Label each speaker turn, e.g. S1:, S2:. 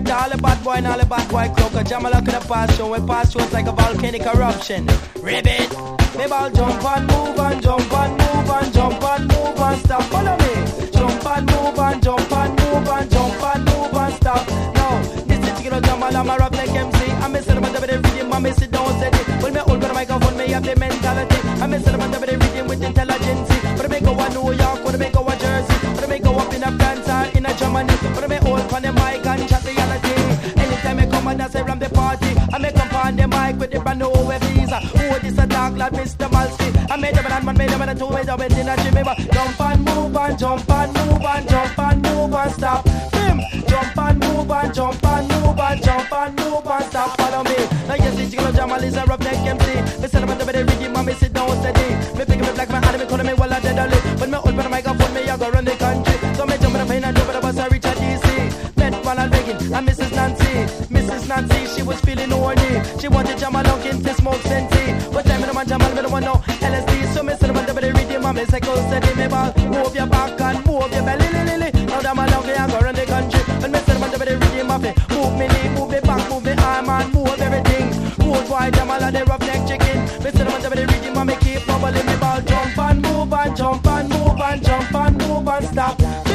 S1: up to all the bad boy and all the bad boy crew. Cause Jam a look in the past show. We pass through like a volcanic eruption. Ribbit. Maybe I'll jump and move and jump and move and jump and move and stop. Follow me. Jump and move and jump and move and jump and move and stop. Now, this is Chicken Jam and I'm a rap like MC. I'm a cinema with the rhythm, I'm a sit down steady. When me hold the microphone, me have the mentality. I'm a cinema with the rhythm with intelligence. But I may go to New York, but I may go to Jersey. But I may go up in a France or in a Germany. But I may hold on the mic and chat reality. Anytime I come and dance around the party, I may come on the mic with the brand new visa. Who this a dark lad, Mr. Malsky? I made them and made them and two ways of it in a gym. Jump and move and jump and move and jump and move and stop. Bim! Jump and move and jump and move and jump and move and stop. Follow me. Now yes, this Chicken Jam is a rough neck MC. Me send them under the rhythm and me sit down steady. Me pick me black man and me call me well I dead early. When me open the microphone, me I go run the country. So me jump in the plane and over the bus I reach a DC. Met Ronald Reagan and Mrs. Nancy. Mrs. Nancy, she was feeling horny. She wanted Jam along to smoke sensei. But time me no man Jam me no want no LSD. So me send them under the rhythm and me say go steady. Me ball, move your back and move your belly.